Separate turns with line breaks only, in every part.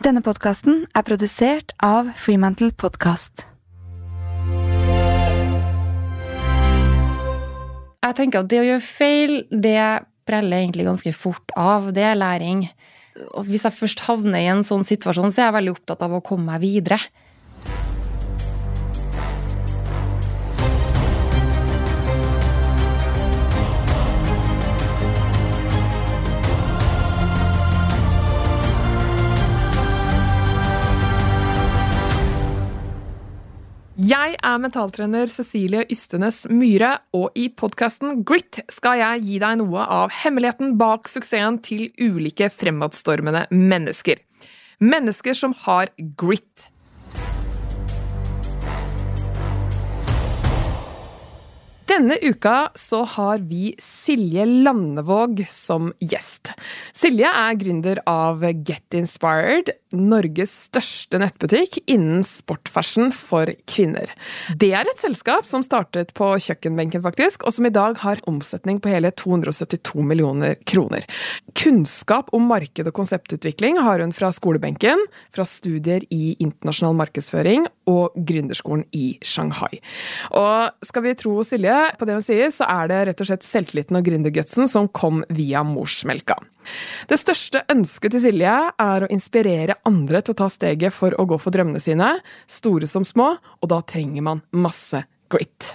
Denne podcasten produsert av Fremantle Podcast.
Jeg tenker at det å gjøre feil, det preller egentlig ganske fort av. Det læring. Og hvis jeg først havner i en sånn situasjon, så er jeg veldig opptatt av å komme meg videre.
Jeg mentaltrener Cecilie Ystenes Myhre, og i podcasten Grit skal jeg gi deg noe av hemmeligheten bak suksessen til ulike fremadstormende mennesker. Mennesker som har grit. Denne uka så har vi Silje Landevåg som gjest. Silje gründer av Get Inspired, Norges største nettbutikk innen sportfashion for kvinner. Det et selskap som startet på kjøkkenbenken faktisk, og som i dag har omsetning på hele 272 millioner kroner. Kunnskap om marked og konseptutvikling har hun fra skolebenken, fra studier i internasjonal markedsføring og gründerskolen i Shanghai. Og skal vi tro Silje på det hun sier, så det rett og slett selvtilliten og gründergutsen som kom via morsmelka. Det største ønsket til Silje å inspirere andre til å ta steget for å gå for drømmene sine, store som små, og da trenger man masse grit.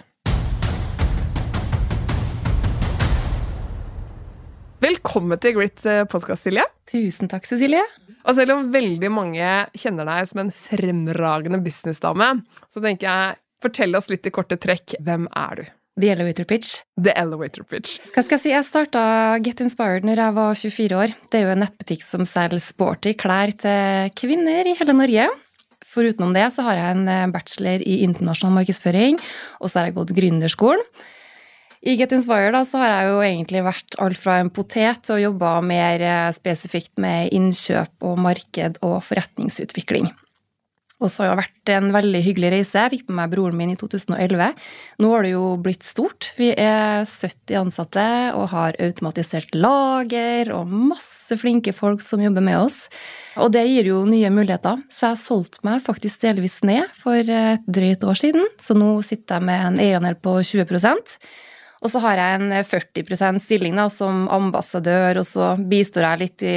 Velkommen til Grit podcast, Silje.
Tusen takk, Cecilie.
Og selv om veldig mange kjenner deg som en fremragende businessdame, så tenker jeg, fortell oss litt i korte trekk, hvem du?
The Elevator Pitch.
The Elevator Pitch.
Hva skal jeg si? Jeg startet Get Inspired når jeg var 24 år. Det jo en nettbutikk som selger sporty klær til kvinner i hele Norge. Forutenom det så har jeg en bachelor i internasjonal markedsføring, og så har jeg gått gründerskolen. I Get Inspired da, så har jeg jo egentlig vært alt fra en potet til å jobbe mer spesifikt med innkjøp og marked og forretningsutvikling. Og så har det vært en veldig hyggelig reise. Jeg fikk med meg broren min i 2011. Nå har det jo blitt stort. Vi 70 ansatte og har automatisert lager og masse flinke folk som jobber med oss. Og det gir jo nye muligheter. Så jeg solgte meg faktisk delvis ned for et drøyt år siden. Så nå sitter jeg med en eierandel på 20%. Og så har jeg en 40% stilling da, som ambassadør, og så bistår jeg litt i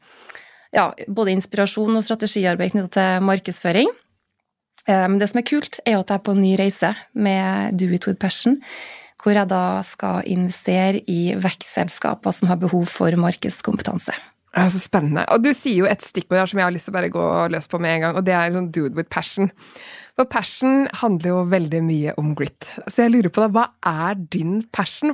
både inspirasjon og strategiarbeid knyttet til markedsføring. Men det som kult at jeg på en ny reise med Do It With Passion, hvor jeg da skal investere i vekstselskaper som har behov for markedskompetanse.
Det så spennende. Og du sier jo et stikkord her som jeg har lyst til å bare gå løs på med en gang, og det sånn Do It With Passion. For passion handler jo veldig mye om grit. Så jeg lurer på deg, hva din passion?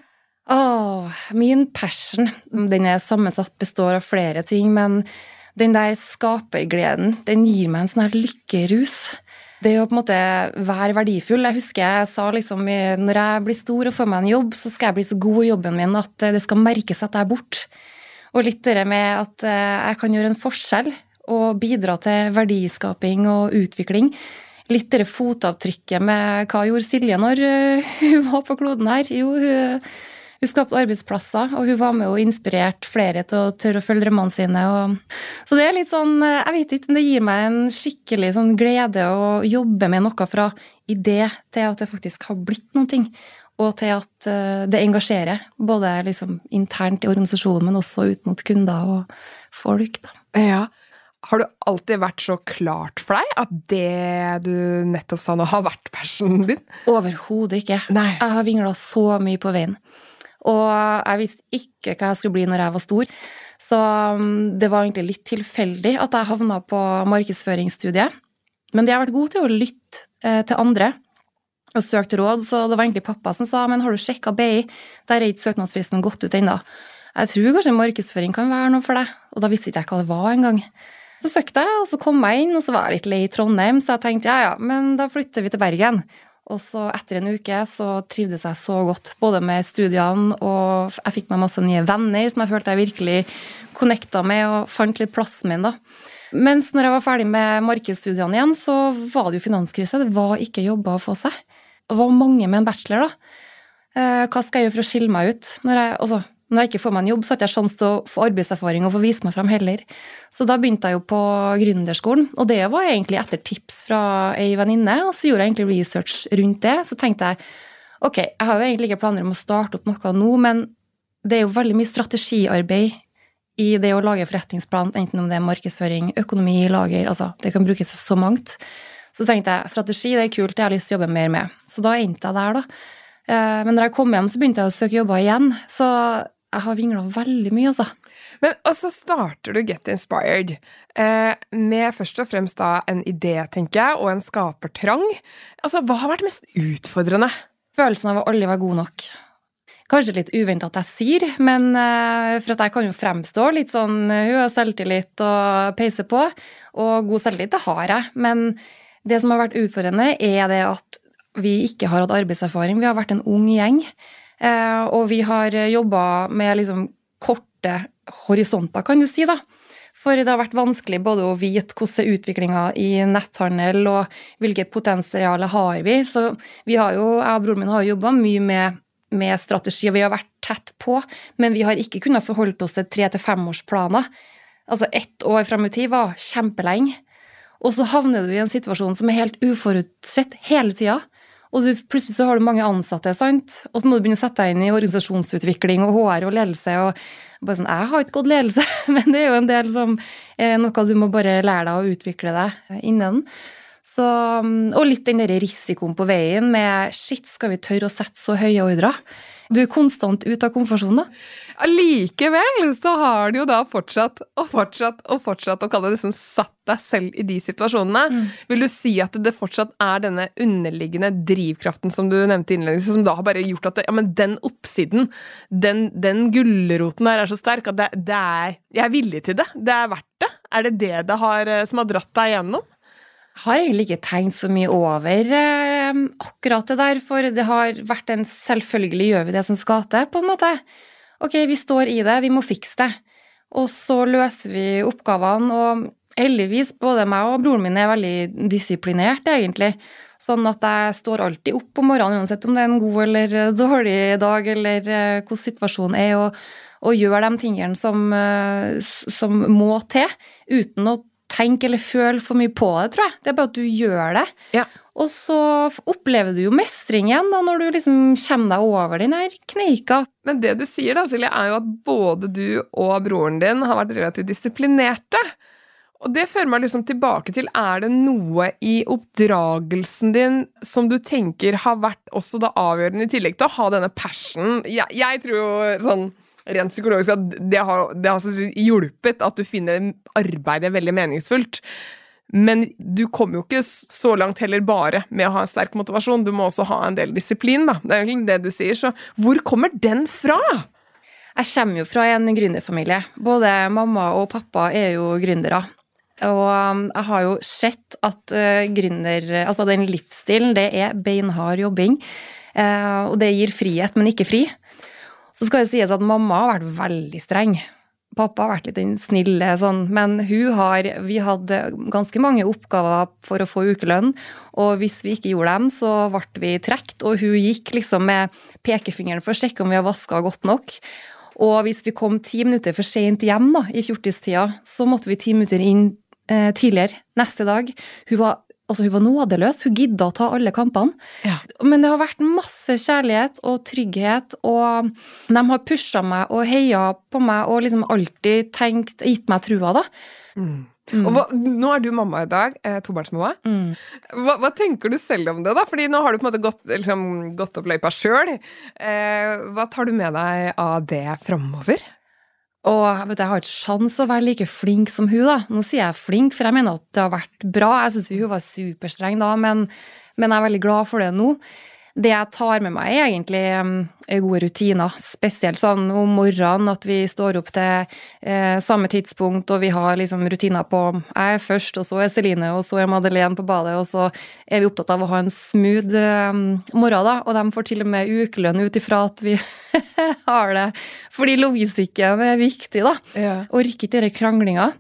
Min passion, den sammensatt, består av flere ting, men den der skapergleden, den gir meg en sånn her lykkerus. Det jo på en måte være verdifull. Jeg husker jeg sa liksom, når jeg blir stor og får meg en jobb, så skal jeg bli så god i jobben min at det skal merkes at jeg bort. Og litt det med at jeg kan gjøre en forskjell og bidra til verdiskaping og utvikling. Litt det fotavtrykket med hva gjorde Silje når hun var på kloden her. Jo, hun skapte arbeidsplasser, og hun var med og inspirerte flere til å tørre å følge drømmene sine. Så det litt sånn, jeg vet ikke, men det gir meg en skikkelig sånn glede å jobbe med noe fra idé til at det faktisk har blitt noen ting, og til at det engasjerer, både liksom internt i organisasjonen, men også ut mot kunder og folk. Da.
Ja. Har du alltid vært så klart for deg at det du nettopp sa nå har vært passionen din?
Overhodet ikke.
Nei.
Jeg har vinglet så mye på veien. Og jeg visste ikke hva jeg skulle bli når jeg var stor. Så det var egentlig litt tilfeldig at jeg havnet på markedsføringsstudiet. Men det har vært god til å lytte til andre og søke råd, så det var egentlig pappa som sa, men har du sjekket BI? Der ikke søknadsfristen gått ut ennå. Jeg tror kanskje markedsføring kan være noe for deg, og da visste ikke jeg hva det var engang. Så søkte jeg, og så kom jeg inn, og så var jeg litt lei i Trondheim, så jeg tenkte, ja, men da flytter vi til Bergen. Og så etter en uke så trivdes jeg så godt, både med studiene, og jeg fikk meg masse nye venner som jeg følte jeg virkelig connectet med, og fant litt plassen min da. Mens når jeg var ferdig med markedsstudiene igjen, så var det jo finanskrise, det var ikke jobber å få seg. Det var mange med en bachelor da. Hva skal jeg gjøre for å skille meg ut? Når jeg ikke får meg en jobb, så har jeg ikke sjanse til å få arbeidserfaring og få vist meg frem heller. Så da begynte jeg jo på gründerskolen, og det var egentlig etter tips fra ei venninne, og så gjorde jeg egentlig research rundt det. Så tenkte jeg, ok, jeg har jo egentlig ikke planer om å starte opp noe nå, men det er jo veldig mye strategiarbeid i det å lage forretningsplan, enten om det er markedsføring, økonomi, lager, altså det kan brukes så mangt. Så tenkte jeg, strategi, det er kult, det har jeg lyst til å jobbe mer med. Så da endte jeg der da. Men når jeg kom hjem, så begynte jeg å søke jobber igjen. Så jeg har vinglet veldig mye, altså.
Men og så starter du Get Inspired med først og fremst da en idé, tenker jeg, og en skapertrang. Altså, hva har vært mest utfordrende?
Følelsen av å aldri være god nok. Kanskje litt uventet at jeg sier, men for at jeg kan jo fremstå litt sånn, hun har selvtillit og peise på, og god selvtillit, det har jeg. Men det som har vært utfordrende er det at vi ikke har hatt arbeidserfaring. Vi har vært en ung gjeng, og vi har jobbet med liksom korte horisonter, kan du si da. For det har vært vanskelig både å vite hvordan utviklingen i netthandel og hvilket potensial har vi. Så vi har jo, jeg og broren min har jobbet mye med strategi, og vi har vært tett på, men vi har ikke kunnet forholde oss til 3 til 5 årsplaner. Altså 1 år frem i tid var kjempelenge. Og så havner du i en situasjon som er helt uforutsett hele tiden. Og plutselig så har du mange ansatte, sant? Og så må du begynne å sette deg inn i organisasjonsutvikling og HR og ledelse. Og bare sånn, jeg har ikke gått ledelse, men det er jo en del som er noe du må bare lære deg å utvikle deg innen. Så, og litt den der risikoen på veien med, shit, skal vi tørre å sette så høye ordrer? Du er konstant ut av komfortsonen da.
Allikevel så har du jo da fortsatt og kalle det liksom satt deg selv i de situasjonene. Vil du si at det fortsatt er denne underliggende drivkraften som du nevnte innledningsvis, som da har bare gjort at den oppsiden, den gulroten der er så sterk at det er, jeg er villig til det, det er verdt det? Er det som har dratt deg gjennom?
Jeg har egentlig ikke tenkt så mye over akkurat det der, for det har vært en selvfølgelig gjør vi det som skal til, på en måte. Ok, vi står i det, vi må fikse det. Og så løser vi oppgavene, og heldigvis, både meg og broren min er veldig disiplinert, egentlig. Sånn at jeg står alltid opp om morgenen, uansett om det er en god eller dårlig dag, eller hvordan situasjonen er, og gjør de tingene som må til, uten å tenke eller føle for mye på det, tror jeg. Det er bare at du gjør det.
Ja.
Og så opplever du jo mestring igjen da, når du liksom kommer deg over den her kneika.
Men det du sier da, Silje, er jo at både du og broren din har vært relativt disiplinerte. Og det fører meg liksom tilbake til, er det noe i oppdragelsen din som du tenker har vært også da avgjørende i tillegg til å ha denne passion? Jeg tror jo sånn, rent psykologisk at det har hjulpet at du finner arbeidet veldig meningsfullt. Men du kommer jo ikke så langt heller bare med å ha en sterk motivasjon. Du må også ha en del disiplin, da. Det er egentlig det du sier. Så hvor kommer den fra?
Jeg kommer jo fra en gründerfamilie. Både mamma og pappa er jo gründere. Og jeg har jo sett at altså den livsstilen, det er beinhard jobbing. Og det gir frihet, men ikke fri. Så skal det sies at mamma har vært veldig streng. Pappa har vært litt den snille, sånn, men vi hadde ganske mange oppgaver for å få ukelønn, og hvis vi ikke gjorde dem, så ble vi trekt, og hun gikk liksom med pekefingeren for å sjekke om vi har vasket godt nok. Og hvis vi kom 10 minutter for sent hjem da, i 14-tida, så måtte vi 10 minutter inn tidligere neste dag. Hun var nådeløs, hun gidda å ta alle kampene. Ja. Men det har vært masse kjærlighet og trygghet, og de har pushet meg og heiet på meg og liksom alltid gitt meg trua da.
Og nå er du mamma i dag, tobarnsmamma. Hva tenker du selv om det da? Fordi nå har du på en måte gått opp løypa selv. Hva tar du med deg av det fremover?
Og jeg har ikke sjans å være like flink som hun da. Nå sier jeg flink, for jeg mener at det har vært bra. Jeg synes hun var superstreng da, men jeg er veldig glad for det nå. Det jeg tar med meg er egentlig gode rutiner, spesielt sånn om morgenen at vi står opp til samme tidspunkt, og vi har liksom rutiner på jeg er først, og så er Celine, og så er Madeleine på badet, og så er vi opptatt av å ha en smooth morgen da, og de får til og med ukelønn ut ifra at vi har det, fordi logistikken er viktig da, og ikke til kranglinga.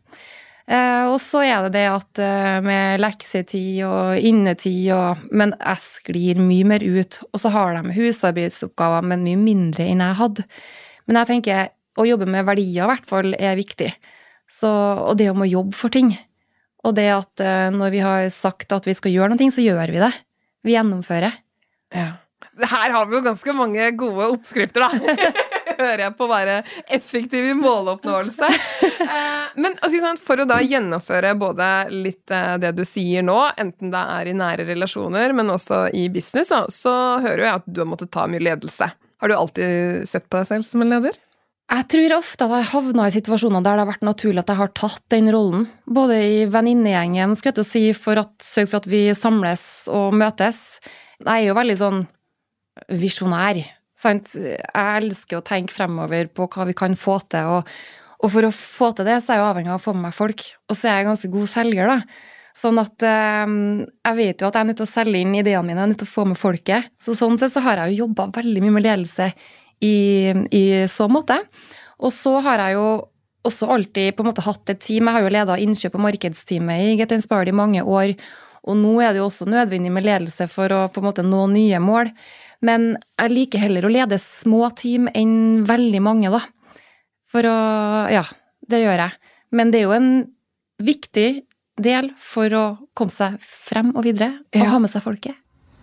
Og så er det at med leksetid og innetid, men jeg sklir mye mer ut, og så har de husarbeidsoppgaver, men mye mindre enn jeg hadde. Men jeg tenker, å jobbe med verdier I hvert fall viktig. Og det om å jobbe for ting. Og det at når vi har sagt at vi skal gjøre noe, så gjør vi det. Vi gjennomfører.
Ja. Her har vi jo ganske mange gode oppskrifter, da. Hører jeg på å være effektiv I måloppnåelse. Men altså, for å da gjennomføre både litt det du sier nå, enten det I nære relasjoner, men også I business, så hører jeg at du har måttet ta mye ledelse. Har du alltid sett på deg selv som en leder?
Jeg tror ofte at jeg havnet I situasjoner der det har vært naturlig at jeg har tatt den rollen. Både I venninnegjengen, skal jeg til å si, sørge for at vi samles og møtes. Jeg jo veldig sånn visjonær. Sant? Jeg elsker å tenke fremover på hva vi kan få til, og for å få til det, så jeg jo avhengig av å få med meg folk. Og så jeg ganske god selger, da. Sånn at jeg vet jo at jeg nødt til å selge inn ideene mine, jeg nødt til å få med folket. Så sånn sett så har jeg jo jobbet veldig mye med ledelse I så måte. Og så har jeg jo også alltid på en måte hatt et team. Jeg har jo ledet innkjøp- og markedsteamet I Get Inspired I mange år, og nå det jo også nødvendig med ledelse for å på en måte nå nye mål. Men jeg liker heller å lede små team enn veldig mange, da. Ja, det gjør jeg. Men det jo en viktig del for å komme seg frem og videre, og ha med seg folket.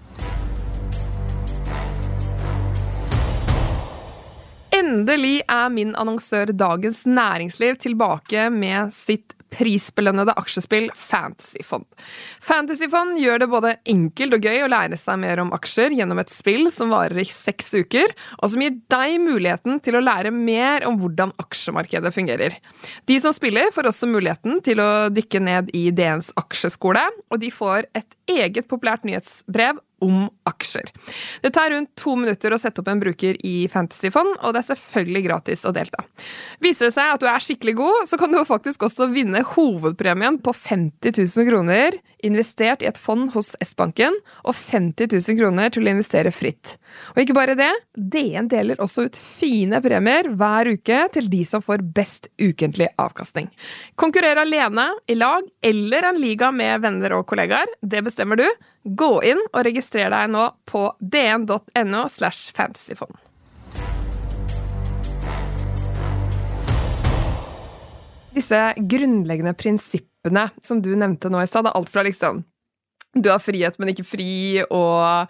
Endelig min annonsør Dagens Næringsliv tilbake med sitt prisbelønnede aksjespill Fantasyfond. Fantasyfond gjør det både enkelt og gøy å lære seg mer om aksjer gjennom et spill som varer I 6 uker, og som gir deg muligheten til å lære mer om hvordan aksjemarkedet fungerer. De som spiller får også muligheten til å dykke ned I DNs aksjeskole, og de får et eget populært nyhetsbrev om aksjer. Det tar rundt 2 minutter å sette opp en bruker I Fantasyfond, og det selvfølgelig gratis å delta. Viser det seg at du skikkelig god, så kan du faktisk også vinne hovedpremien på 50 000 kroner investert I et fond hos S-banken, og 50 000 kroner til å investere fritt. Og ikke bare det, DN deler også ut fine premier hver uke til de som får best ukentlig avkastning. Konkurrer alene, I lag eller en liga med venner og kollegaer, det bestemmer du. Gå inn og registrer deg nå på dn.no/fantasyfond. Disse grunnleggende prinsippene som du nevnte nå I stad, det alt fra liksom du har frihet, men ikke fri, og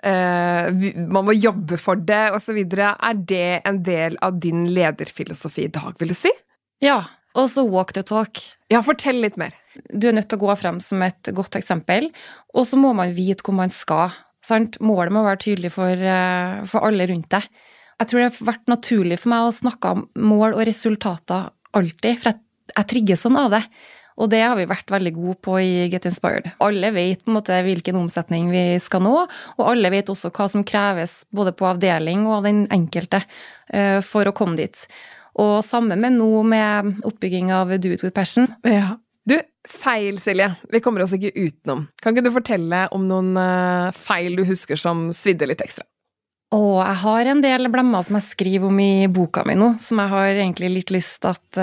man må jobbe for det, og så videre. Det en del av din lederfilosofi I dag, vil du si?
Ja, og så walk the talk.
Ja, fortell litt mer.
Du nødt til å gå frem som et godt eksempel, og så må man vite hvor man skal. Sant? Målet må være tydelig for alle rundt deg. Jeg tror det har vært naturlig for meg å snakke om mål og resultater alltid, for jeg trigger sånn av det. Og det har vi vært veldig gode på I Get Inspired. Alle vet på en måte hvilken omsetning vi skal nå, og alle vet også hva som kreves både på avdeling og av den enkelte for å komme dit. Og sammen med nå med oppbygging av Do It With Passion.
Ja. Du, feil, Silje. Vi kommer oss ikke utenom. Kan ikke du fortelle om noen feil du husker som svidde litt ekstra?
Jeg har en del blemmer som jeg skriver om I boka mi nå, som jeg har egentlig litt lyst at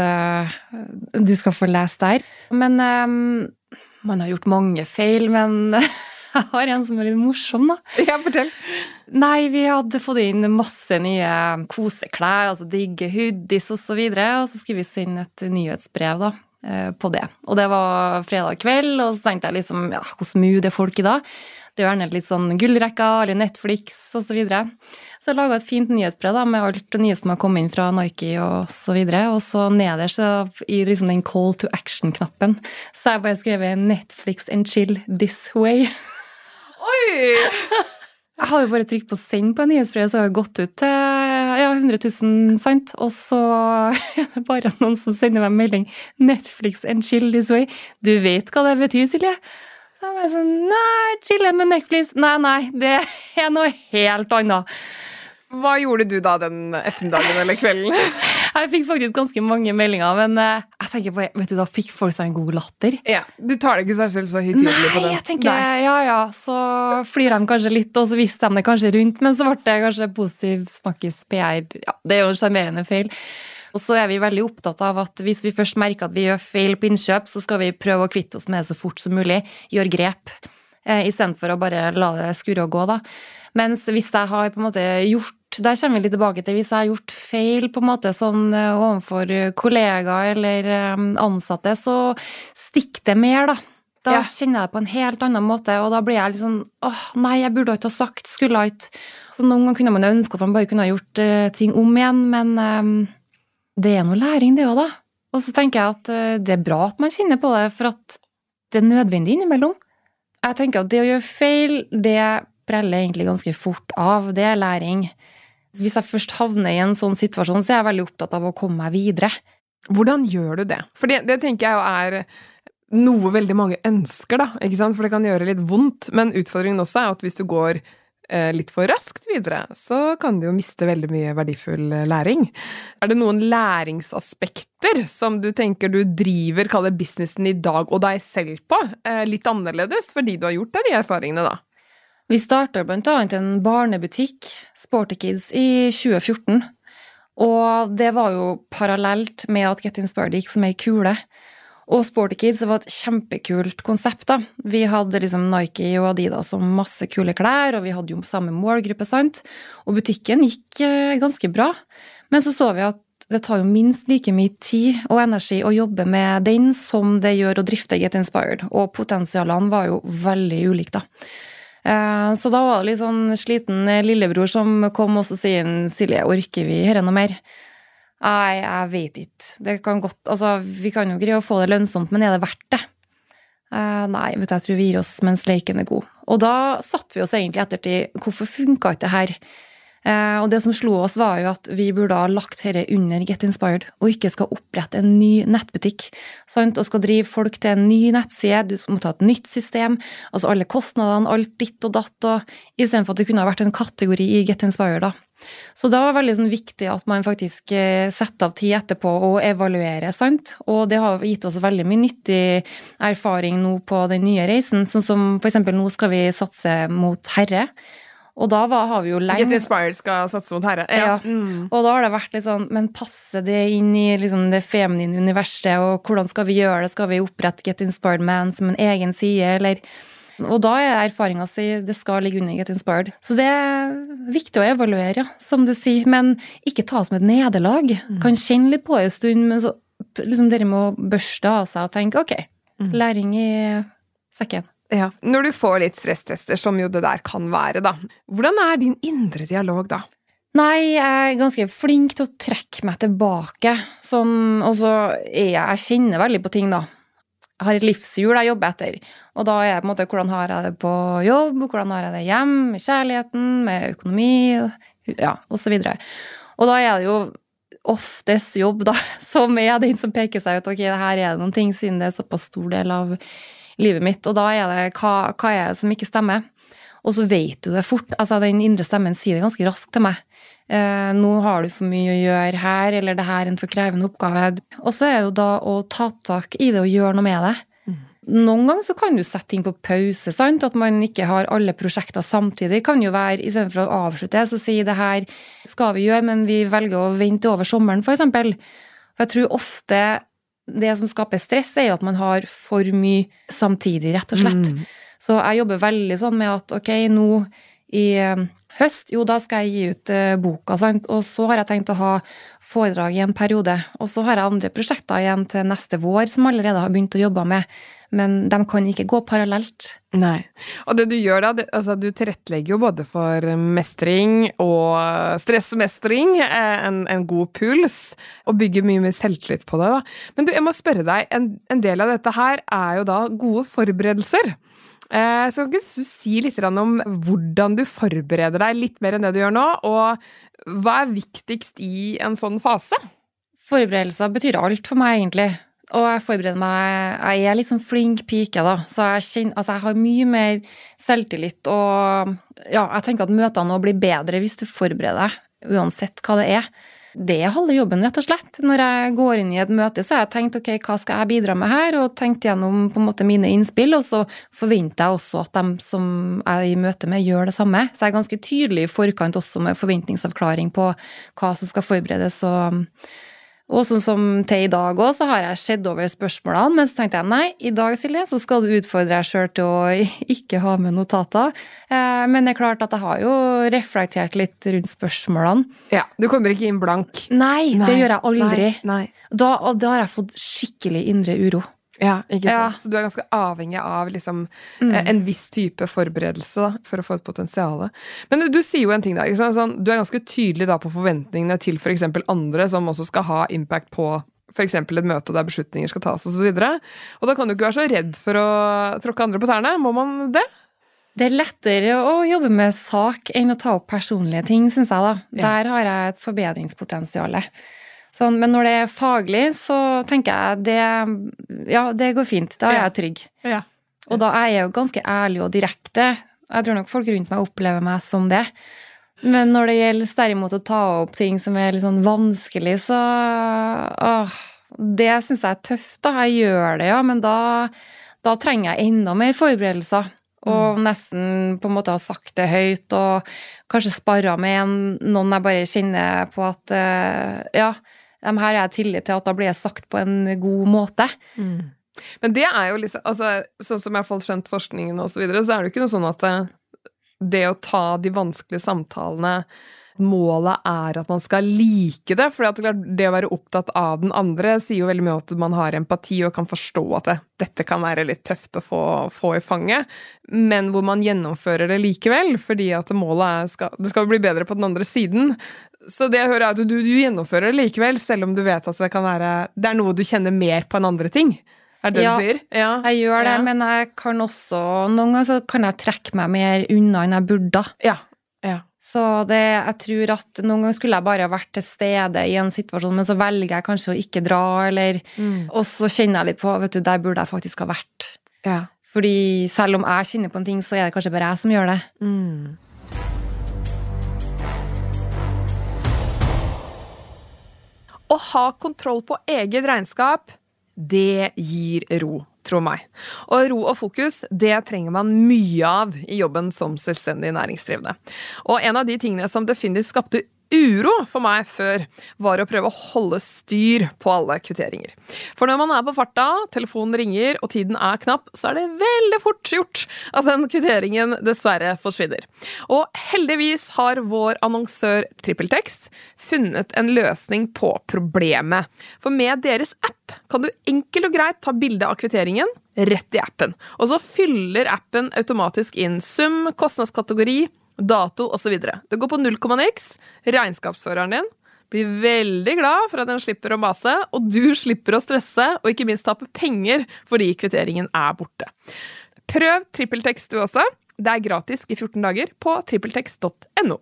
du skal få lese der. Men man har gjort mange feil, men jeg har en som litt morsom, da.
Ja, fortell.
Nei, vi hadde fått inn masse nye koseklær, altså digge hoodies og så videre, og så skulle vi sende et nyhetsbrev da, på det. Og det var fredag kveld, og så tenkte jeg liksom, ja, hvor smooth folk I dag? Det var gjerne litt sånn gullrekka, eller Netflix og så videre. Så jeg laget et fint nyhetsbrev da, med alt det nye som har kommet inn fra Nike og så videre. Og så nederst I liksom den call to action-knappen, så jeg bare skrevet Netflix and chill this way.
Oi!
Jeg har jo bare trykt på send på en nyhetsbrev, så har jeg gått ut til 100 000, sant? Og så det bare noen som sender meg en melding. Netflix and chill this way. Du vet hva det betyr, Silje? Da var jeg sånn, nei, chille med Netflix. Nei, det noe helt annet.
Hva gjorde du da den ettermiddagen eller kvelden?
Jeg fikk faktisk ganske mange meldinger, men jeg tenker på, vet du, da fikk folk seg en god latter.
Ja, du tar det ikke seg selv så høytidelig på det.
Nei, jeg tenker, ja, så flyr de kanskje litt, og så visste de det kanskje rundt, men så ble det kanskje positiv snakkes PR. Ja, det jo en charmerende feil. Og så vi veldig opptatt av at hvis vi først merker at vi gjør feil på innkjøp, så skal vi prøve å kvitte oss med det så fort som mulig, gjøre grep, I stedet for å bare la det skure og gå da. Mens hvis jeg har på en måte gjort der kommer vi litt tilbake til hvis jeg har gjort feil på en måte sånn overfor kollegaer eller ansatte, så stikk det mer da. Da kjenner jeg det på en helt annen måte, og da blir jeg litt sånn, nei, jeg burde ikke ha sagt, skulle jeg ikke. Så noen ganger kunne man ønske at man bare kunne ha gjort ting om igjen, men det noe læring det også da. Og så tenker jeg at det bra at man kjenner på det, for at det nødvendig innimellom. Jeg tenker at det å gjøre feil, det preller egentlig ganske fort av, det læring. Hvis jeg først havner i en sånn situasjon, så jeg veldig opptatt av å komme meg videre.
Hvordan gjør du det? For det tenker jeg jo noe veldig mange ønsker, da, ikke sant? For det kan gjøre litt vondt, men utfordringen også at hvis du går litt for raskt videre, så kan du jo miste veldig mye verdifull læring. Det noen læringsaspekter som du tenker du kaller businessen i dag og deg selv på, litt annerledes, fordi du har gjort de erfaringene da?
Vi startet blant annet en barnebutikk, Sporty Kids, i 2014, og det var jo parallelt med at Get Inspired gikk som ei kule. Og Sporty Kids var et kjempekult konsept da. Vi hadde liksom Nike og Adidas som masse kule klær, og vi hadde jo samme målgruppe, sant? Og butikken gikk ganske bra. Men så vi at det tar jo minst like mye tid og energi å jobbe med den som det gjør å drifte Get Inspired. Og potensialene var jo veldig ulike da. Så da var det litt sånn sliten lillebror som kom og så sier, Silje, orker vi her noe mer? Nei, jeg vet ikke. Det kan godt, altså, vi kan jo greie å få det lønnsomt, men det verdt det? Nei, vet du, jeg tror vi gir oss mens leken god. Og da satt vi oss egentlig ettertid, hvorfor funket ikke det her? Og det som slo oss var jo at vi burde ha lagt dette under Get Inspired, og ikke skal opprette en ny nettbutikk, sant? Og skal drive folk til en ny nettside, du må ta et nytt system, altså alle kostnadene, alt ditt og datt, og i stedet for at det kunne ha vært en kategori i Get Inspired da. Så det var veldig sånn viktig at man faktisk setter av tid etterpå og evaluerer, sant? Og det har gitt oss veldig mye nyttig erfaring nå på den nye reisen, sånn som for eksempel nå skal vi satse mot herre, og da har vi jo lenge...
Get Inspired skal satse mot herre.
Ja. Og da har det vært litt sånn, men passer det inn i liksom det feminine universet, og hvordan skal vi gjøre det? Skal vi opprette Get Inspired Man som en egen side, eller... Og da erfaringen å si det skal ligge under Get Inspired. Så det viktig å evaluere, som du sier, men ikke ta som et nederlag. Kan kjenne litt på en stund, men så liksom dere må børste av seg og tenke, ok, læring i sekken.
Ja. Når du får litt stresstester, som jo det der kan være da, hvordan din indre dialog da?
Nei, jeg ganske flink til å trekke meg tilbake, sånn, og så jeg kjenner veldig på ting da. Jeg har et livshjul jeg jobber etter, og da det på en måte hvordan har jeg det på jobb, hvordan har jeg det hjem, med kjærligheten, med økonomi, ja, og så videre. Og da det jo oftest jobb da, som den som peker seg ut, ok, det her det noen ting, siden det såpass stor del av livet mitt, og da det, hva det som ikke stemmer? Og så vet du det fort, altså den indre stemmen sier det ganske raskt til meg. Nå har du for mye å gjøre her, eller det her en for krevende oppgave. Og så det jo da å ta tak i det og gjøre noe med det. Noen ganger så kan du sette ting på pause, sant? At man ikke har alle prosjekter samtidig. Kan jo være, i stedet for å avslutte, så si det her skal vi gjøre, men vi velger å vente over sommeren, for eksempel. For jeg tror ofte det som skaper stress jo at man har for mye samtidig, rett og slett. Så jeg jobber veldig sånn med at, ok, nå i høst, jo da skal jeg gi ut boka, sant? Og så har jeg tenkt å ha foredrag i en periode, og så har jeg andre prosjekter igjen til neste vår som allerede har begynt å jobbe med, men de kan ikke gå parallelt.
Nei, og det du gjør da, altså du tilrettelegger jo både for mestring og stressmestring, en god puls, og bygger mye mer selvtillit på det da. Men du, jeg må spørre deg, en del av dette her jo da gode forberedelser. Så kan du si litt om hvordan du forbereder deg litt mer enn det du gjør nå, og hva viktigst i en sånn fase?
Forberedelser betyr alt for meg egentlig, og jeg forbereder meg, jeg litt sånn flink pike da, så jeg har mye mer selvtillit, og ja, jeg tenker at møtene nå blir bedre hvis du forbereder deg, uansett hva det Det halve jobben, rett og slett. Når jeg går inn i et møte, så har jeg tenkt, ok, hva skal jeg bidra med her, og tenkt gjennom på en måte mine innspill, og så forventer jeg også at de som jeg i møte med gjør det samme. Så jeg ganske tydelig i forkant også med forventningsavklaring på hva som skal forberedes, Og sånn som til i dag også, så har jeg sett over spørsmålene, men så tenkte jeg, nei, i dag, Silje, så skal du utfordre deg selv til å ikke ha med notater. Men det klart at jeg har jo reflektert litt rundt spørsmålene.
Ja, du kommer ikke inn blank.
Nei, det gjør jeg aldri.
Nei.
Da har jeg fått skikkelig indre uro.
Ja, ikke sant?
Ja.
Så du ganske avhengig av liksom, en viss type forberedelse da, for å få et potensiale. Men du sier jo en ting der, ikke sant? Sånn, du ganske tydelig da på forventningene til for eksempel andre som også skal ha impact på for eksempel et møte der beslutninger skal tas og så videre. Og da kan du ikke være så redd for å tråkke andre på tærne. Må man det?
Det lettere å jobbe med sak enn å ta opp personlige ting, synes jeg da.
Ja.
Der har jeg et forbedringspotensiale. Sånn, men når det er faglig, så tenker jeg det går fint. Da er jeg trygg.
Ja.
Og da er jeg jo ganske ærlig og direkte. Jeg tror nok folk rundt meg opplever meg som det. Men når det gjelder derimot å ta opp ting som er litt sånn vanskelig, så det synes jeg er tøft da. Jeg gjør det, ja, men da trenger jeg enda mer forberedelser. Og nesten på en måte ha sagt det høyt, og kanskje sparret med noen jeg bare kjenner på at de her har jeg tillit til at da blir jeg sagt på en god måte.
Men det er jo liksom, altså, sånn som jeg har fått skjønt forskningen og så videre, så er det jo ikke noe sånn at det å ta de vanskelige samtalene, målet er at man skal like det, for det å være opptatt av den andre sier jo veldig mye at man har empati og kan forstå at dette kan være litt tøft å få i fanget, men hvor man gjennomfører det likevel, fordi at målet det skal bli bedre på den andre siden. Så det jeg hører er at du gjennomfører det likevel, selv om du vet at det er noe du kjenner mer på enn andre ting. Er det du sier? Ja,
jeg gjør det, men jeg kan også, noen ganger så kan jeg trekke meg mer unna enn jeg burde.
Ja.
Så jeg tror at noen ganger skulle jeg bare vært til stede i en situasjon, men så velger jeg kanskje å ikke dra, eller, og så kjenner jeg litt på, vet du, der burde jeg faktisk ha vært.
Ja.
Fordi selv om jeg kjenner på en ting, så er det kanskje bare jeg som gjør det.
Å ha kontroll på eget regnskap, det gir ro, tro meg. Og ro og fokus, det trenger man mye av i jobben som selvstendig næringsdrivende. Og en av de tingene som definitivt skapte uro for meg før, var å prøve å holde styr på alle kvitteringer. For når man er på farta, telefonen ringer og tiden er knapp, så er det veldig fort gjort at den kvitteringen dessverre forsvinner. Og heldigvis har vår annonsør TrippelTex funnet en løsning på problemet. For med deres app kan du enkelt og greit ta bilde av kvitteringen rett i appen. Og så fyller appen automatisk inn sum, kostnadskategori, dato og så videre. Det går på 0,x, regnskapsføreren din blir veldig glad for at den slipper å mase, og du slipper å stresse, og ikke minst tape penger fordi kvitteringen er borte. Prøv TrippelTex du også. Det er gratis i 14 dager på trippeltex.no.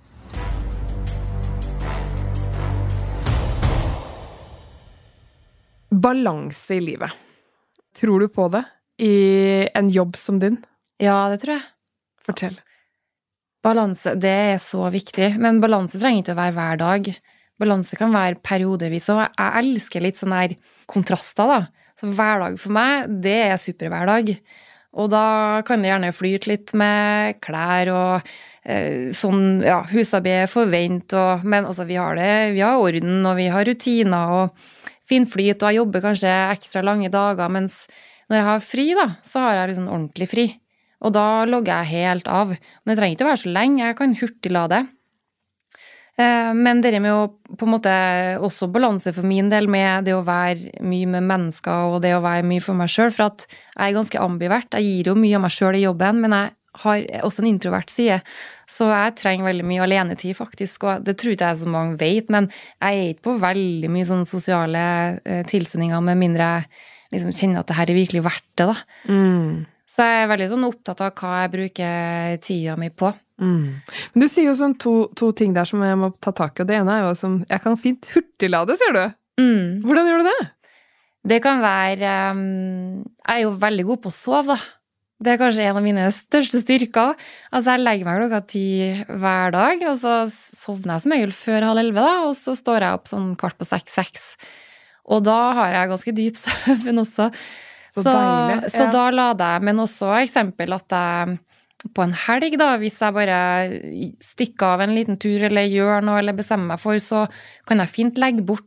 Balanse i livet. Tror du på det i en jobb som din?
Ja, det tror jeg.
Fortell.
Balanse, det er så viktig, men balanse trenger ikke å være hver dag. Balanse kan være periodevis, og jeg elsker litt sånne her kontraster da. Så hverdag for meg, det er super hverdag. Og da kan det gjerne flyte litt med klær og sånn, ja, husarbeid, forvent, men altså vi har orden, og vi har rutiner, og fin flyt, og jeg jobber kanskje ekstra lange dager, mens når jeg har fri da, så har jeg liksom ordentlig fri. Og da logger jeg helt av. Men det trenger ikke å være så lenge, jeg kan hurtig la det. Men det med å på en måte også balanse for min del med det å være mye med mennesker og det å være mye for meg selv, for at jeg er ganske ambivert. Jeg gir jo mye av meg selv i jobben, men jeg har også en introvert side. Så jeg trenger veldig mye alenetid faktisk, og det tror ikke jeg så mange vet, men jeg er ikke på veldig mye sånne sosiale tilstelninger med mindre jeg liksom kjenner at det her er virkelig verdt det da. Så jeg er veldig sånn opptatt av hva jeg bruker tida mi på.
Men du sier jo sånn to ting der som jeg må ta tak i, og det ene er jo som jeg kan fint hurtiglade, sier du. Hvordan gjør du det?
Det kan være jeg er jo veldig god på å sove da. Det er kanskje en av mine største styrker. Altså jeg legger meg 10:00 hver dag, og så sovner jeg som regel før 11:30 da, og så står jeg opp sånn 5:45. Og da har jeg ganske dyp søvn også. Så deilig. Så da lader jeg, men også eksempel at jeg på en helg da, hvis jeg bare stikker av en liten tur eller gjør noe eller bestemmer meg for, så kan jeg fint legge bort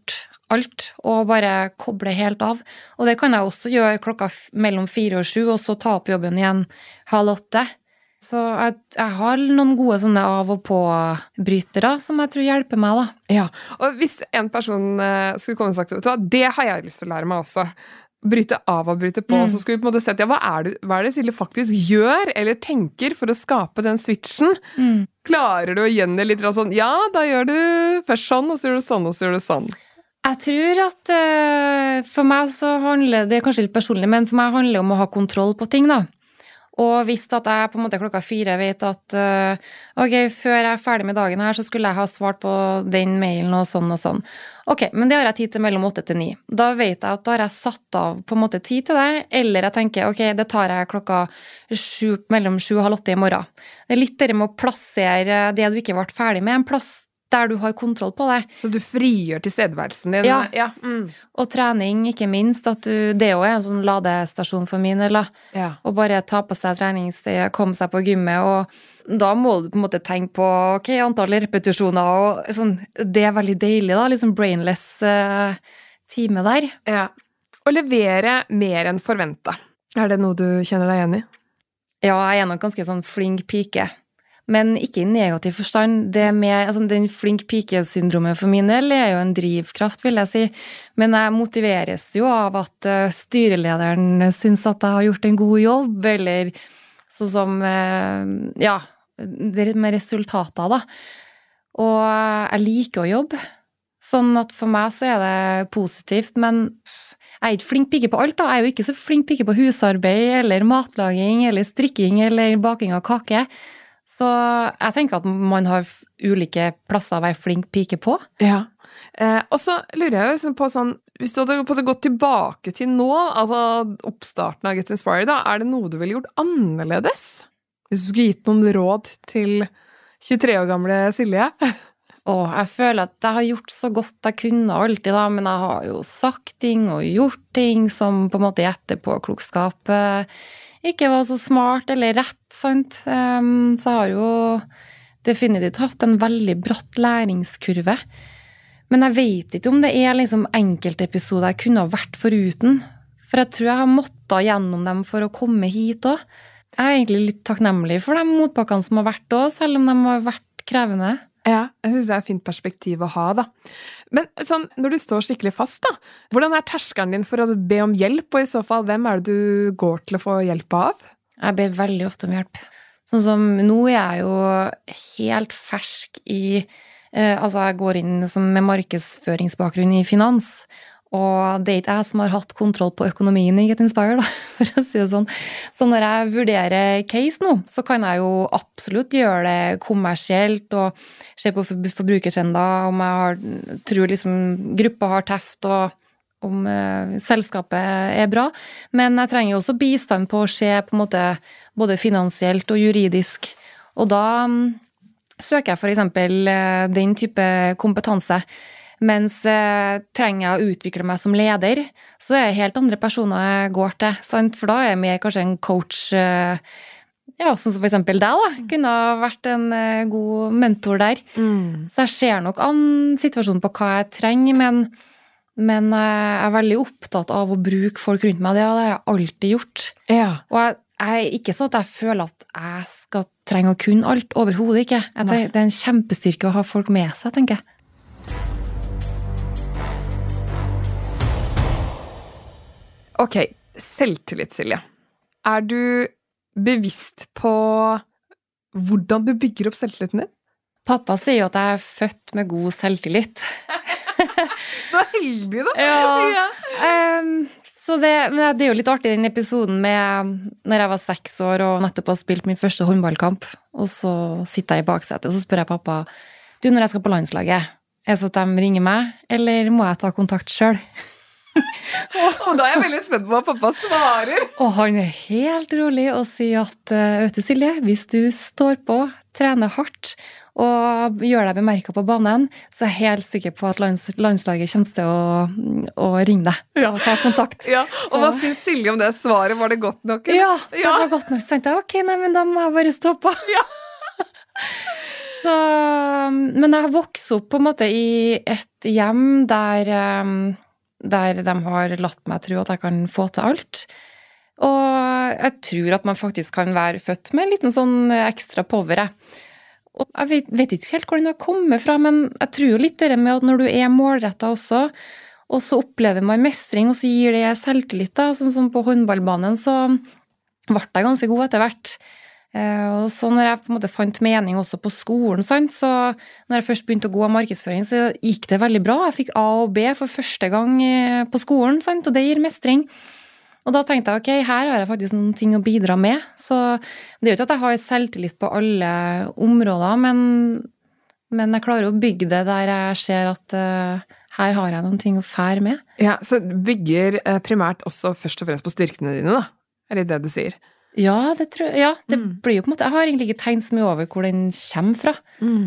alt og bare koble helt av. Og det kan jeg også gjøre klokka mellom 4 og 7, og så ta opp jobben igjen 7:30. Så jeg har noen gode sånne av og på-brytere som jeg tror hjelper meg, da.
Ja, og hvis en person skulle komme og sagt, vet du hva, det har jeg lyst til å lære meg også. Bryte av og bryte på, så skulle vi på en måte sett, ja, hva er det Silje faktisk gjør eller tenker for å skape den switchen? Klarer du å gjengi litt sånn, ja, da gjør du først sånn, og så gjør du sånn, og så gjør du sånn.
Jeg tror at for meg så handler det kanskje litt personlig, men for meg handler det om å ha kontroll på ting, da. Og hvis at jeg på en måte klokka 4 vet at ok, før jeg er ferdig med dagen her, så skulle jeg ha svart på den mailen og sånn og sånn. Ok, men det har jeg tid til mellom 8 til 9. Da vet jeg at da har jeg satt av på en måte tid til det, eller jeg tenker, ok, det tar jeg klokka 7, mellom 7 og halv 8 i morgen. Det er litt det med å plassere det du ikke ble ferdig med, en plass der du har kontroll på det.
Så du frigjør tilstedeværelsen din.
Ja. Og trening, ikke minst, at det også er en sånn ladestasjon for min, eller?
Ja.
Og bare ta på seg treningstøy, komme seg på gymmet, og da må du på en måte tenke på, ok, antall repetisjoner, og sånn, det er veldig deilig da, liksom brainless time der.
Ja. Å levere mer enn forventet. Er det noe du kjenner deg igjen i?
Ja, jeg er nok ganske sånn flink pike. Men ikke i negativ forstand. Det med, altså, den flink pike-syndromet for min del er jo en drivkraft, vil jeg si. Men jeg motiveres jo av at styrelederen synes at jeg har gjort en god jobb, eller sånn som, ja, det med resultater da. Og jeg liker å jobbe. Sånn at for meg så er det positivt, men jeg er ikke flink pike på alt da. Jeg er jo ikke så flink pike på husarbeid, eller matlaging, eller strikking, eller baking av kake. Så jeg tenker at man har ulike plasser å være flink pike på.
Ja. Og så lurer jeg jo på sånn, hvis du hadde gått tilbake til nå, altså oppstarten av Get Inspired, da, er det noe du ville gjort annerledes? Hvis du skulle gitt noen råd til 23 år gamle Silje?
Jeg føler at jeg har gjort så godt jeg kunne alltid da, men jeg har jo sagt ting og gjort ting som på en måte i etterpåklokskap ikke var så smart eller rett, sant? Så jeg har jo definitivt hatt en veldig bratt læringskurve. Men jeg vet ikke om det er liksom enkeltepisoder jeg kunne ha vært foruten. For jeg tror jeg har måttet gjennom dem for å komme hit også. Jeg er egentlig litt takknemlig for de motbakkene som har vært også, selv om de har vært krevende.
Ja, jeg synes det er et fint perspektiv å ha da. Men sånn, når du står skikkelig fast da, hvordan er terskelen din for å be om hjelp, og i så fall, hvem er det du går til å få hjelp av?
Jeg ber veldig ofte om hjelp. Sånn som nå er jeg jo helt fersk i, altså jeg går inn med markedsføringsbakgrunn i finans, og det er ikke jeg som har hatt kontroll på økonomien i Get Inspired, da, for å si det sånn. Så når jeg vurderer case nå, så kan jeg jo absolutt gjøre det kommersielt og se på forbrukertrender, om jeg tror liksom gruppa har teft og om selskapet er bra. Men jeg trenger jo også bistand på å se på en måte både finansielt og juridisk. Og da søker jeg for eksempel den type kompetanse. Mens trenger jeg å utvikle meg som leder, så er det helt andre personer jeg går til, sant? For da er jeg mer kanskje en coach, ja, sånn som for eksempel deg da, kunne ha vært en god mentor der. Så jeg ser nok an situasjonen på hva jeg trenger, men jeg er veldig opptatt av å bruke folk rundt meg, det har jeg alltid gjort.
Ja.
Og jeg er ikke sånn at jeg føler at jeg skal trenge å kunne alt, overhodet ikke. Det er en kjempestyrke å ha folk med seg, tenker jeg.
Ok, selvtillit, Silje. Er du bevisst på hvordan du bygger opp selvtilliten din?
Pappa sier jo at jeg er født med god selvtillit.
Så heldig da!
Ja. Så det er jo litt artig den episoden med når jeg var 6 år og nettopp har spilt min første håndballkamp, og så sitter jeg i baksetet, og så spør jeg pappa, du, når jeg skal på landslaget, er det så at de ringer meg, eller må jeg ta kontakt selv?
Og da er jeg veldig spent på hva pappa svarer.
Og han er helt rolig og sier at, vet du Silje, hvis du står på, trener hardt og gjør deg bemerket på banen, så er jeg helt sikker på at landslaget kommer til å ringe deg og ta kontakt.
Ja, og hva synes Silje om det svaret? Var det godt nok?
Eller? Ja, det var godt nok. Så tenkte jeg, ok, nei, men da må jeg bare stå på.
Ja.
Men jeg har vokst opp på en måte i et hjem der de har latt meg tro at jeg kan få til alt. Og jeg tror at man faktisk kan være født med en liten sånn ekstra power. Og jeg vet ikke helt hvor den har kommet fra, men jeg tror jo litt det med at når du er målrettet også, og så opplever man mestring, og så gir det selvtillit da, sånn som på håndballbanen, så ble jeg ganske god etter hvert. Og så når jeg på en måte fant mening også på skolen, sant, så når jeg først begynte å gå av markedsføring, så gikk det veldig bra. Jeg fikk A og B for første gang på skolen, sant, og det gir mestring. Og da tenkte jeg, ok, her har jeg faktisk noen ting å bidra med. Så det er jo ikke at jeg har selvtillit på alle områder, men jeg klarer å bygge det der jeg ser at her har jeg noen ting å fære med.
Ja, så bygger primært også først og fremst på styrkene dine da? Er det det du sier?
Ja, det tror jeg. Ja, det blir jo på en måte, jeg har egentlig ikke tenkt så mye over hvor den kommer fra.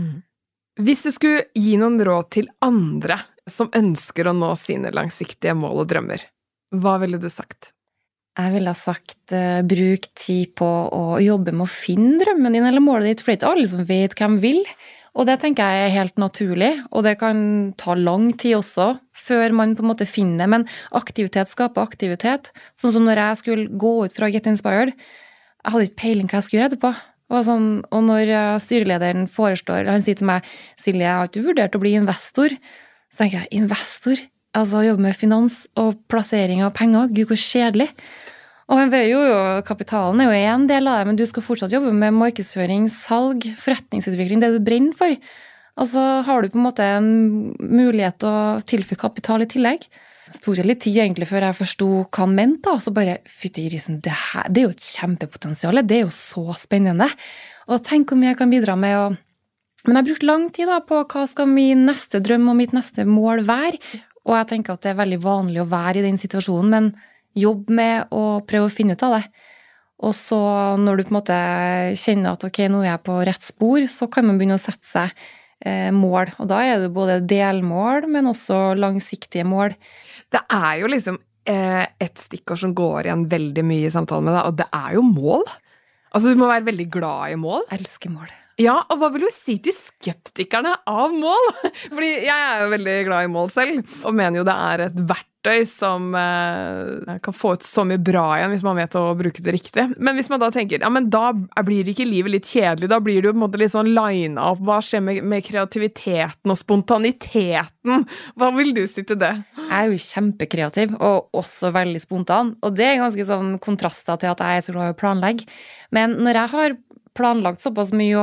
Hvis du skulle gi noen råd til andre som ønsker å nå sine langsiktige mål og drømmer, hva ville du sagt?
Jeg ville ha sagt, bruk tid på å jobbe med å finne drømmen din eller målet ditt, for det er ikke alle som vet hva de vil. Og det tenker jeg er helt naturlig, og det kan ta lang tid også, før man på en måte finner det, men aktivitet skaper aktivitet. Sånn som når jeg skulle gå ut fra Get Inspired, jeg hadde ikke peiling hva jeg skulle gjøre etterpå. Og når styrelederen foreslår, han sier til meg, Silje, jeg har ikke vurdert å bli investor. Så tenker jeg, investor? Altså jobbe med finans og plassering av penger, gud hvor kjedelig. Og kapitalen er jo en del av det, men du skal fortsatt jobbe med markedsføring, salg, forretningsutvikling, det du brenner for. Altså har du på en måte en mulighet til å tilføye kapital i tillegg. Det tok litt tid egentlig før jeg forstod hva han mente, da. Så bare, fytti grisen, det er jo et kjempepotensial, det er jo så spennende. Og tenk hvor mye jeg kan bidra med. Men jeg har brukt lang tid da på hva skal min neste drøm og mitt neste mål være. Og jeg tenker at det er veldig vanlig å være i den situasjonen, men jobb med å prøve å finne ut av det. Og så når du på en måte kjenner at ok, nå er jeg på rett spor, så kan man begynne å sette seg mål. Og da er det både delmål, men også langsiktige mål.
Det er jo liksom et stikkord som går igjen veldig mye i samtalen med deg, og det er jo mål. Altså du må være veldig glad i mål.
Jeg elsker mål.
Ja, og hva vil du si til skeptikerne av mål? Fordi jeg er jo veldig glad i mål selv, og mener jo det er et verktøy som kan få ut så mye bra igjen hvis man vet å bruke det riktig. Men hvis man da tenker, ja, men da blir ikke livet litt kjedelig, da blir det jo på en måte litt sånn line up, hva skjer med kreativiteten og spontaniteten? Hva vil du si til det?
Jeg er jo kjempekreativ, og også veldig spontan, og det er ganske sånn kontraster til at jeg er så glad i å planlegge. Men når jeg har planlagt såpass mye og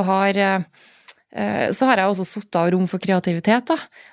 så har jeg også suttet av rom for kreativitet da.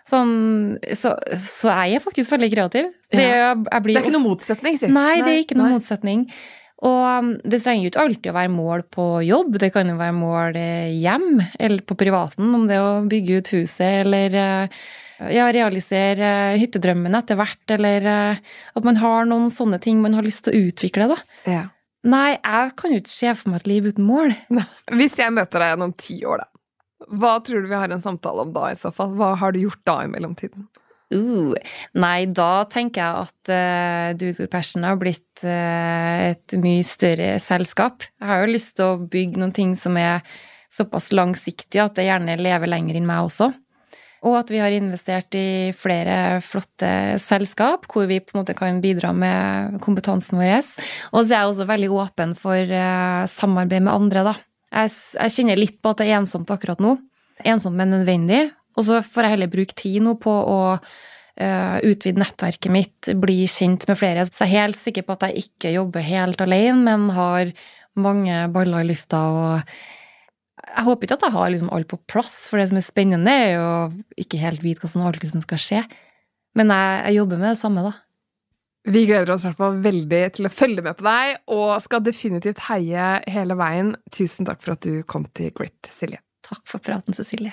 Så jeg er faktisk veldig kreativ. Det er
ikke noen motsetning, sier.
Nei, det er ikke noen motsetning. Og det trenger jo ikke alltid å være mål på jobb, det kan jo være mål hjem, eller på privaten, om det er å bygge ut huset, eller realisere hyttedrømmen etter hvert, eller at man har noen sånne ting man har lyst til å utvikle da.
Ja.
Nei, jeg kan jo ikke se for meg et liv uten mål.
Hvis jeg møter deg gjennom 10 år da, hva tror du vi har en samtale om da i så fall? Hva har du gjort da i mellomtiden?
Nei, da tenker jeg at Do It With Passion har blitt et mye større selskap. Jeg har jo lyst til å bygge noen ting som er såpass langsiktige at det gjerne lever lenger enn meg også. Og at vi har investert i flere flotte selskap, hvor vi på en måte kan bidra med kompetansen vår. Og så er jeg også veldig åpen for samarbeid med andre da. Jeg kjenner litt på at det er ensomt akkurat nå. Ensomt, men nødvendig. Og så får jeg heller bruke tid nå på å utvide nettverket mitt, bli kjent med flere. Så jeg er helt sikker på at jeg ikke jobber helt alene, men har mange baller i lufta. Og jeg håper ikke at jeg har liksom alt på plass, for det som er spennende er jo ikke helt vite hva som alltid skal skje. Men jeg jobber med det samme da.
Vi gleder oss i hvert fall veldig til å følge med på deg, og skal definitivt heie hele veien. Tusen takk for at du kom til Grit, Silje.
Takk for praten, Cecilie.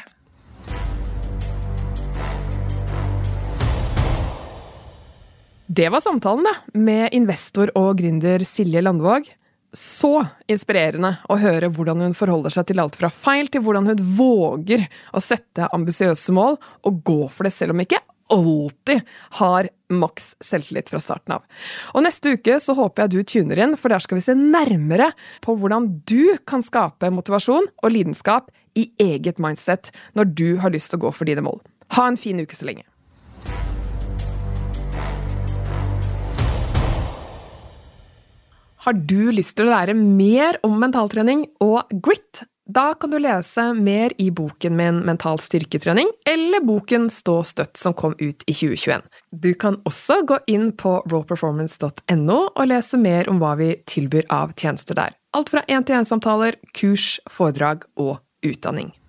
Det var samtalen da, med investor og gründer Silje Landvåg. Så inspirerende å høre hvordan hun forholder seg til alt fra feil til hvordan hun våger å sette ambisiøse mål og gå for det selv om ikke alltid har maks selvtillit fra starten av. Og neste uke så håper jeg du tuner inn, for der skal vi se nærmere på hvordan du kan skape motivasjon og lidenskap i eget mindset når du har lyst til å gå for dine mål. Ha en fin uke så lenge. Har du lyst til å lære mer om mentaltrening og grit? Da kan du lese mer i boken min Mental styrketrening, eller boken Stå støtt som kom ut i 2021. Du kan også gå inn på rawperformance.no og lese mer om hva vi tilbyr av tjenester der. Alt fra 1-til-1-samtaler, kurs, foredrag og utdanning.